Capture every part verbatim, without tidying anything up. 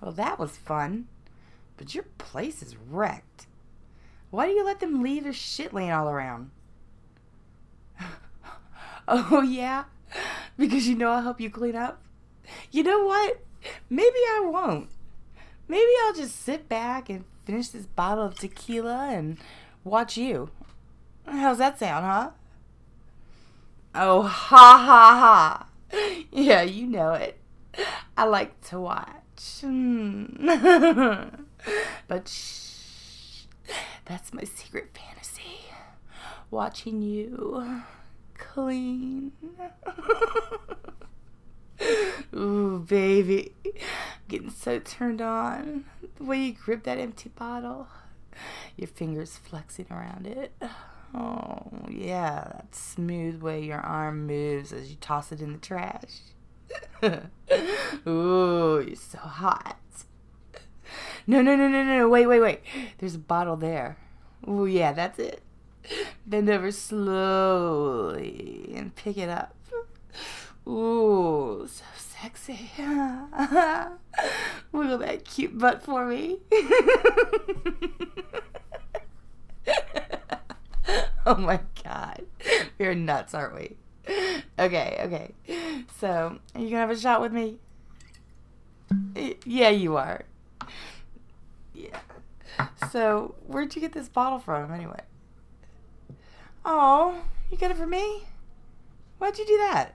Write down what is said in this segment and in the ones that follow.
Well, that was fun. But your place is wrecked. Why do you let them leave their shit laying all around? Oh, yeah? Because you know I'll help you clean up? You know what? Maybe I won't. Maybe I'll just sit back and finish this bottle of tequila and watch you. How's that sound, huh? Oh, ha ha ha. Yeah, you know it. I like to watch. Mm. But shh, that's my secret fantasy. Watching you clean. Ooh, baby. Getting so turned on. The way you grip that empty bottle. Your fingers flexing around it. Oh, yeah, that smooth way your arm moves as you toss it in the trash. Ooh, you're so hot. No, no, no, no, no, wait, wait, wait. There's a bottle there. Ooh, yeah, that's it. Bend over slowly and pick it up. Ooh, so sexy. Wiggle that cute butt for me. Oh my God. We're nuts, aren't we? Okay, okay. So, are you gonna have a shot with me? Yeah, you are. Yeah. So, where'd you get this bottle from, anyway? Oh, you got it for me? Why'd you do that?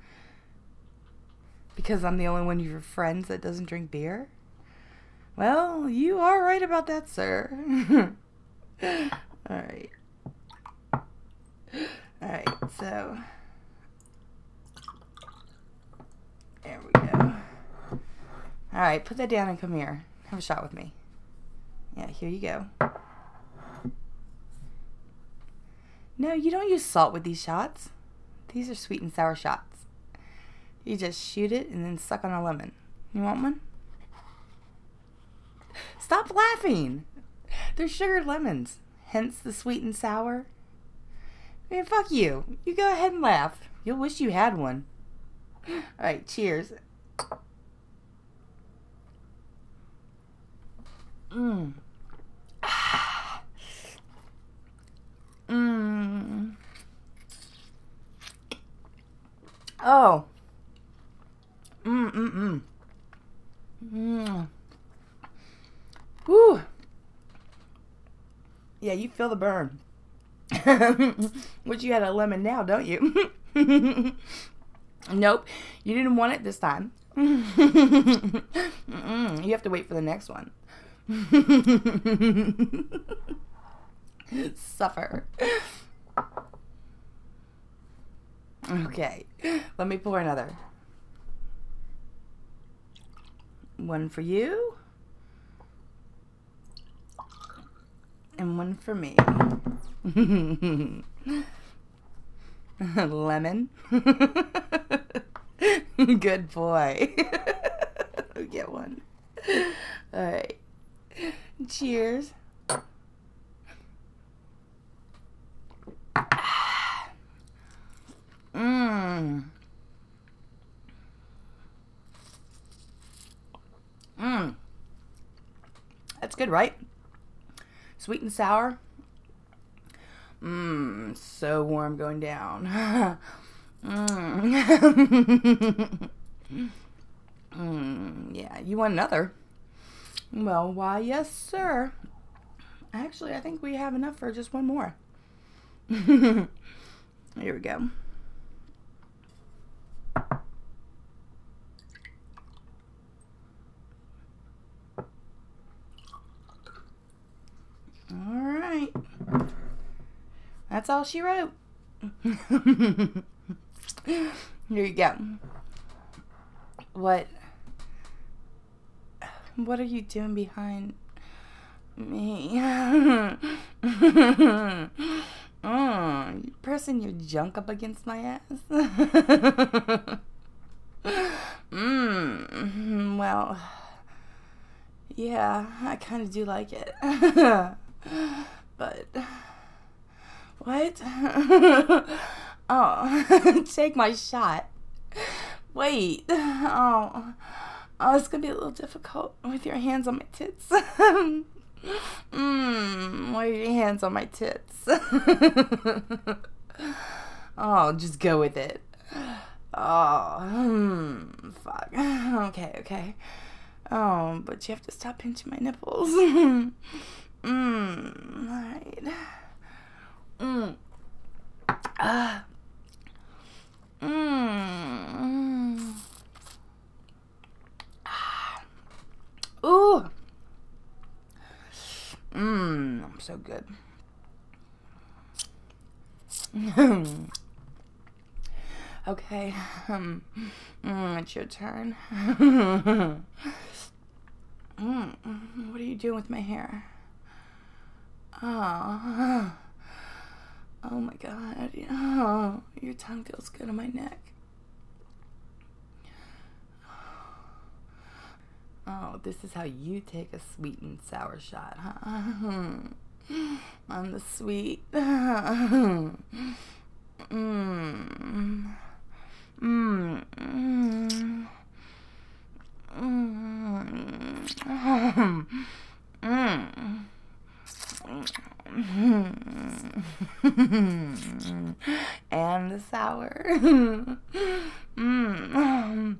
Because I'm the only one of your friends that doesn't drink beer? Well, you are right about that, sir. Alright. Alright, so... There we go. Alright, put that down and come here. Have a shot with me. Yeah, here you go. No, you don't use salt with these shots. These are sweet and sour shots. You just shoot it and then suck on a lemon. You want one? Stop laughing! They're sugared lemons. Hence the sweet and sour. I mean, fuck you. You go ahead and laugh. You'll wish you had one. Alright, cheers. Mmm. Mmm. Oh. Mmm, mmm, mmm. Mmm. Whew. Yeah, you feel the burn. Wish you had a lemon now, don't you? Nope. You didn't want it this time. Mm-mm. You have to wait for the next one. Suffer. Okay. Let me pour another. One for you. And one for me. Lemon. Good boy. Get one. Alright. Cheers. Mmm. Mmm. That's good, right? Sweet and sour. Mmm. So warm going down. Mmm. Mm, yeah, you want another? Well, why, yes, sir. Actually, I think we have enough for just one more. Here we go. All right. That's all she wrote. Here you go. What? What are you doing behind me? Oh, you pressing your junk up against my ass? Mmm. Well, yeah, I kind of do like it. But what? Oh, take my shot. Wait. Oh. Oh, it's gonna be a little difficult with your hands on my tits. Mmm, why are your hands on my tits? Oh, just go with it. Oh, hmm, fuck. Okay, okay. Oh, but you have to stop pinching my nipples. Mmm, alright. Mmm. Ah. Mmm. Ah. Ooh. Mmm, so good. Okay, um, mm, it's your turn. mm, what are you doing with my hair? Oh, oh my god. Oh, your tongue feels good on my neck. Oh, this is how you take a sweet and sour shot, huh? I'm the sweet. Mmm. Mmm. Mmm. Mmm. Mmm. And the sour. Mmm.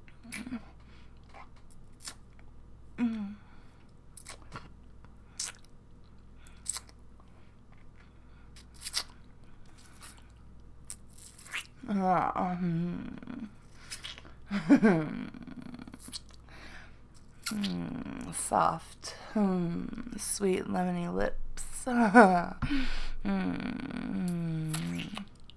Mm. Mm. Mm. Soft, mm. Sweet lemony lips. mm.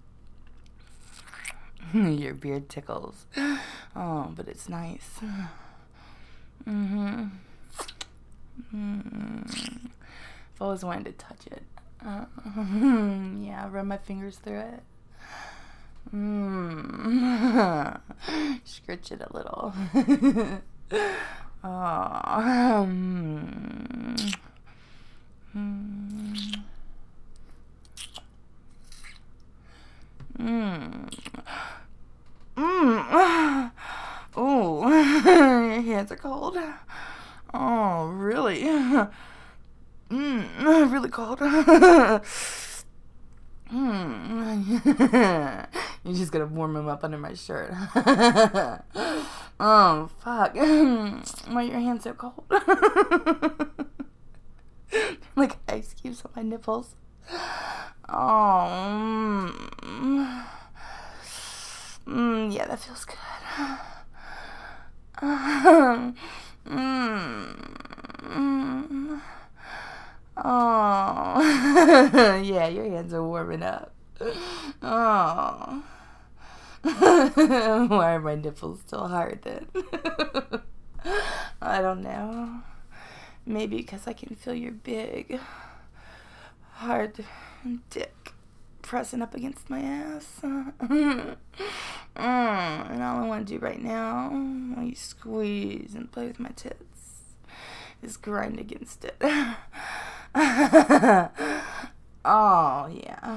Your beard tickles. Oh, but it's nice. Mm-hmm. Mm-hmm. I've always wanted to touch it. Uh, yeah, run my fingers through it. Mm. Scratch it a little. Oh. Mm. Mm. Mm. Mm. Oh, your hands are cold. Oh, really? Mm, really cold. mm. You're just gonna warm them up under my shirt. Oh, fuck. Why are your hands so cold? Like ice cubes on my nipples. Oh. Mm. Mm, yeah, that feels good. mm, mm, oh. Yeah, your hands are warming up. Oh. Why are my nipples still hard then? I don't know. Maybe because I can feel your big, hard dick pressing up against my ass. mm, and all I want to do right now, while you squeeze and play with my tits, is grind against it. Oh, yeah.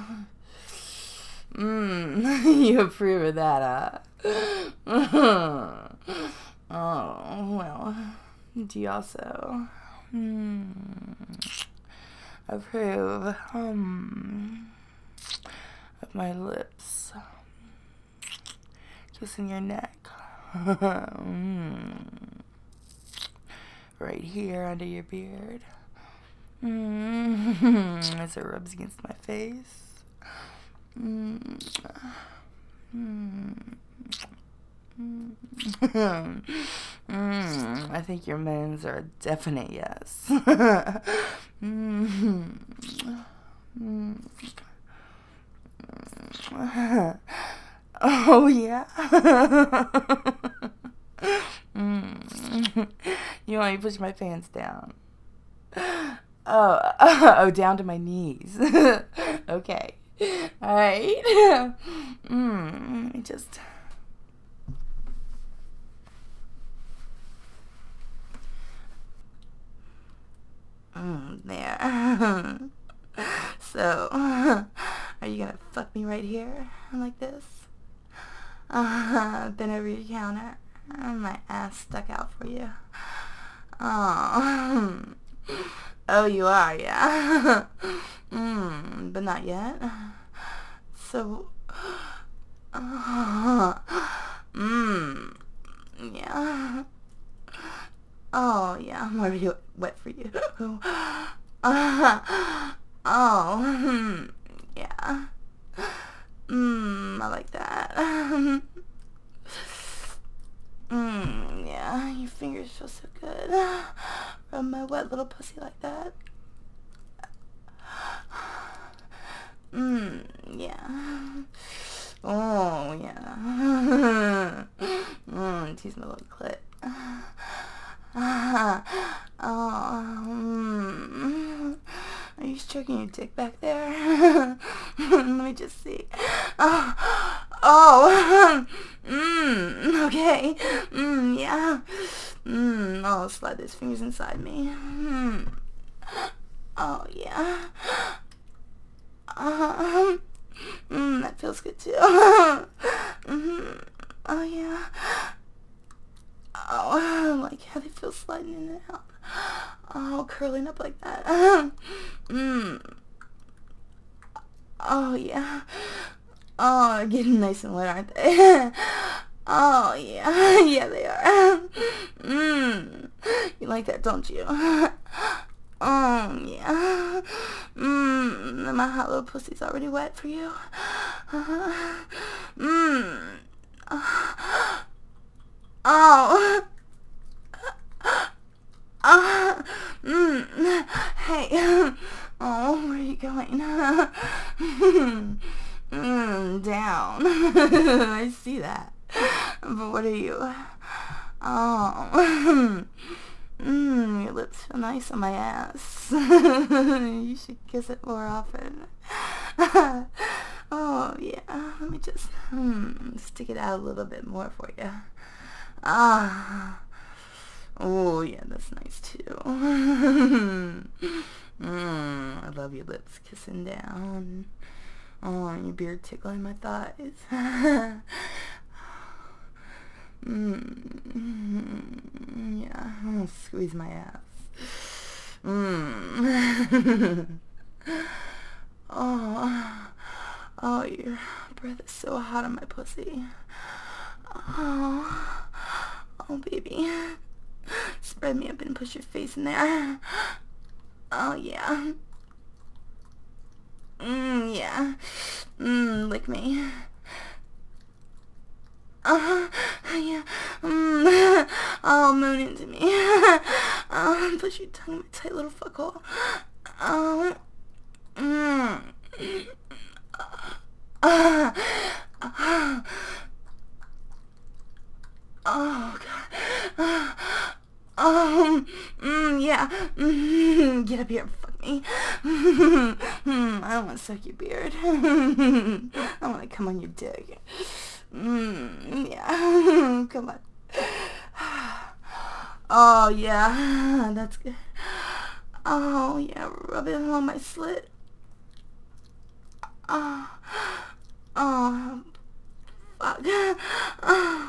Mm, you approve of that, huh? Oh, well, do you also mm, approve um, of my lips kissing your neck? mm. Right here under your beard. Mm. As it rubs against my face. Mm. Mm. Mm. mm. I think your men's are a definite yes. mm. Mm. Oh, yeah. mm. You want me to push my pants down? Oh, oh, down to my knees. Okay. All right. mm, let me just. Mm, there. So, are you gonna fuck me right here like this? Uh, bend over your counter. And my ass stuck out for you. Oh. Oh, you are, yeah. mm, but not yet. So, uh, mm, yeah. Oh, yeah, I'm already wet for you. Uh, oh, yeah. Mmm, I like that. Mmm, yeah, your fingers feel so good. Rub my wet little pussy like that. Mmm, yeah. Oh, yeah. Mmm, tease my little clit. Oh, mm. Are you stroking your dick back there? Let me just see. Oh, oh, mm, okay. Mm, yeah. Mm, I'll slide those fingers inside me. Mm. Oh, yeah. Um, mm, that feels good too. mm, oh, yeah. Oh, I like how they feel sliding in and out. Oh, curling up like that. mm. Oh, yeah. Oh, getting nice and wet, aren't they? Oh, yeah. Yeah, they are. mm. You like that, don't you? Oh, yeah. Mmm, my hot little pussy's already wet for you. Uh-huh. Mmm. Oh. Uh, mm, hey. Oh, where are you going? mm, down. I see that. But what are you? Oh. Mmm, your lips feel nice on my ass. You should kiss it more often. Oh, yeah. Let me just hmm, stick it out a little bit more for you. Ah. Oh, yeah, that's nice too. mm, I love your lips kissing down. Oh, and your beard tickling my thighs. mm, yeah, oh, squeeze my ass. Mm. oh, oh, your breath is so hot on my pussy. Oh, oh, baby. Spread me up and push your face in there. Oh, yeah. Mmm, yeah. Mmm, lick me. Uh-huh, yeah. Mmm. Oh, moon into me. Oh, push your tongue in my tight little fuckhole. Oh. Mmm. Uh, uh, oh, God. Uh, Oh, mm, yeah. Mm, get up here and fuck me. Mm, I don't want to suck your beard. I want to come on your dick. Mm, yeah. Come on. Oh, yeah. That's good. Oh, yeah. Rub it on my slit. Oh, oh, fuck. Oh.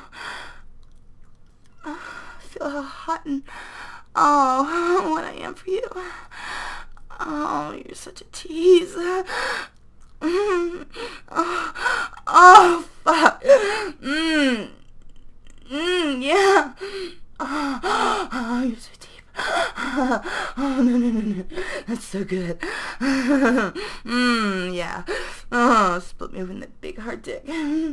Feel how hot and oh what I am for you. Oh, you're such a tease. Mm. Oh, oh fuck. Mm. Mm, yeah. Oh, oh, you're so deep. Oh, no, no, no, no. That's so good. Mm, yeah. Oh, split me open that big hard dick.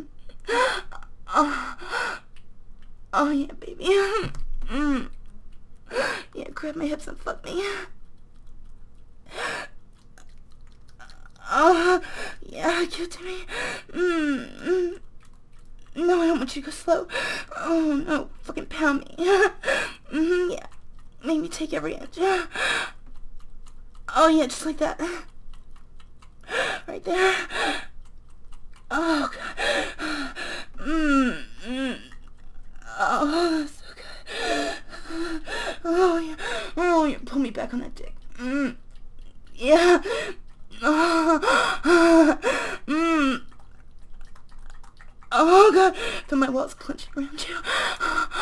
Oh, oh yeah, baby. Mm. Yeah, grab my hips and fuck me. Oh, yeah, give it to me. Mm, mm. No, I don't want you to go slow. Oh, no, fucking pound me. Mm, yeah, make me take every inch. Oh, yeah, just like that. Right there. Oh, God. Mm, mm. Oh, so good. Oh, yeah. Oh, yeah. Pull me back on that dick. Mm. Yeah. Oh. Mm. Oh, God. Feel my walls clenching around you.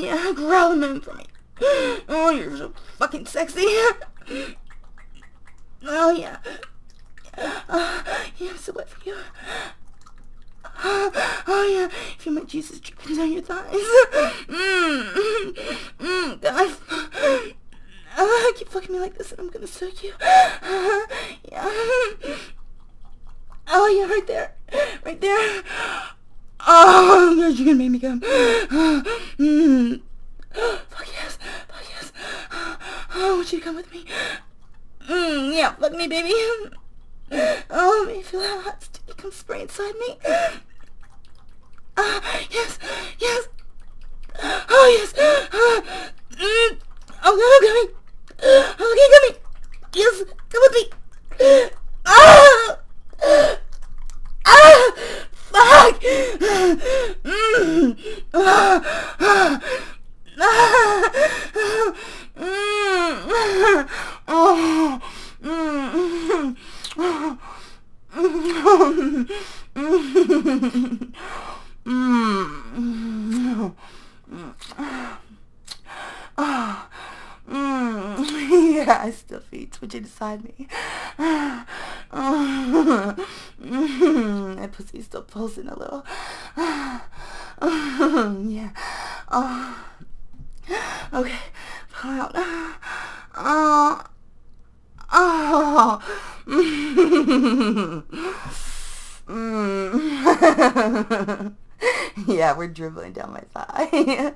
yeah, growl the moon for me. Oh, you're so fucking sexy. Oh, yeah. Uh, yeah, I'm so wet for you. Oh, yeah. Feel my juices dripping down your thighs. Mmm. Mmm. God. Uh, keep fucking me like this and I'm gonna soak you. Uh, yeah. Oh, yeah, right there. Right there. Oh, God, you're gonna make me come. Mm. Fuck yes. Fuck yes. Oh, I want you to come with me. Mm, yeah, fuck me, baby. Oh, let me feel how hot sticky come spray inside me. Uh, yes, yes. Oh, yes. Uh, mm. Oh, God, I'm coming. Okay, come here. Yes, come with me. Ah! Ah! Fuck! Mm. Ah! Ah! Ah! Mm. Oh. Mm. Mm. Oh. Mm. Yeah, I still feel you twitching inside me. Oh. Mm. My pussy's still pulsing a little. Yeah. Oh. Okay. Pull out. Oh. Oh. Mm. Yeah, we're dribbling down my thigh.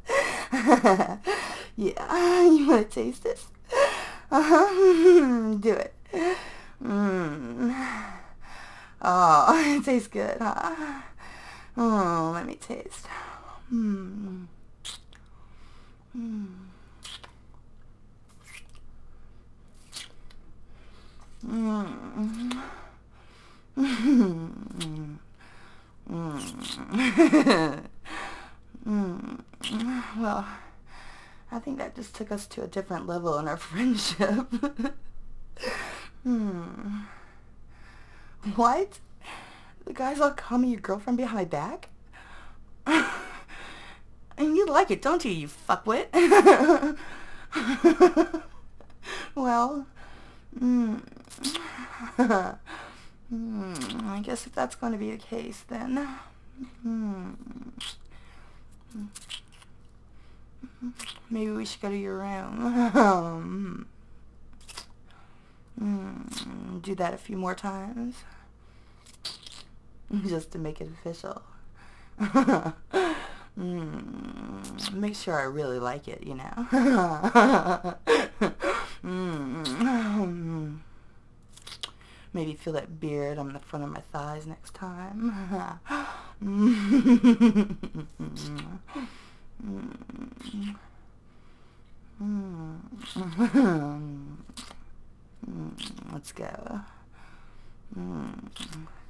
Yeah, you want to taste this? Uh-huh. Do it. Mm. Oh, it tastes good, huh? Oh, let me taste. Mm. Mm. Mm. Mm. Mm. Mm. Well, I think that just took us to a different level in our friendship. Hmm. What? The guys all call me your girlfriend behind my back? And you like it, don't you, you fuckwit? Well, mm, mm, I guess if that's going to be the case, then... Mm, maybe we should go to your room. Mm, do that a few more times. Just to make it official. Mm, make sure I really like it, you know. Mm, maybe feel that beard on the front of my thighs next time. Mm, mm, mm, let's go. Mm.